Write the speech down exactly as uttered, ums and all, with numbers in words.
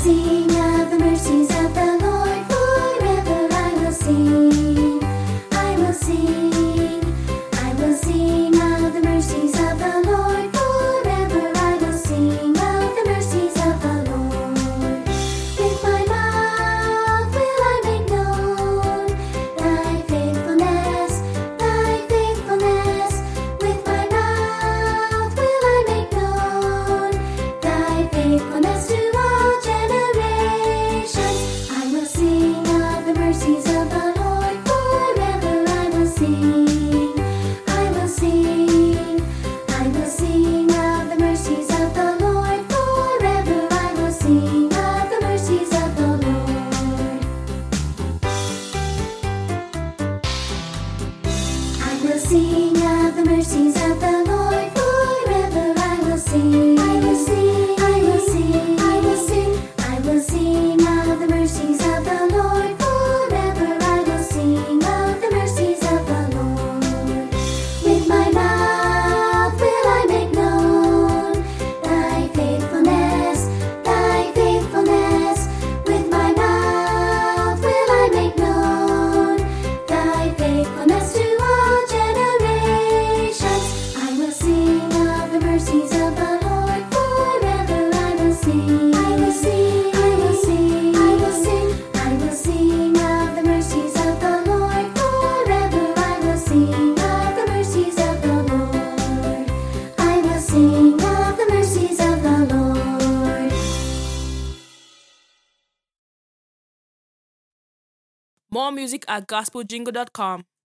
sing of the mercies of the Lord forever. I will sing, I will sing, I will sing of the mercies of the Lord forever. I will sing of the mercies of the Lord. With my mouth will I make known thy faithfulness, thy faithfulness. With my mouth will I make known thy faithfulness to all generations. I will sing of the mercies of the Lord forever. I will sing, I will sing, I will sing of the mercies of the Lord forever. I will sing of the mercies of the Lord. I will sing of the mercies of the Lord forever. I will sing, I will sing, I will sing, I will sing, I will sing of the mercies of the Lord forever. I will sing of the mercies of the Lord. With my mouth will I make known thy faithfulness, thy faithfulness. With my mouth will I make known thy faithfulness to all generations. I will sing of the mercies of the Lord forever. I will sing, I will sing, I will sing, I will sing, I will sing of the mercies of the Lord forever. I will sing of the mercies of the Lord. I will sing of the mercies of the Lord. More music at gospel jingle dot com.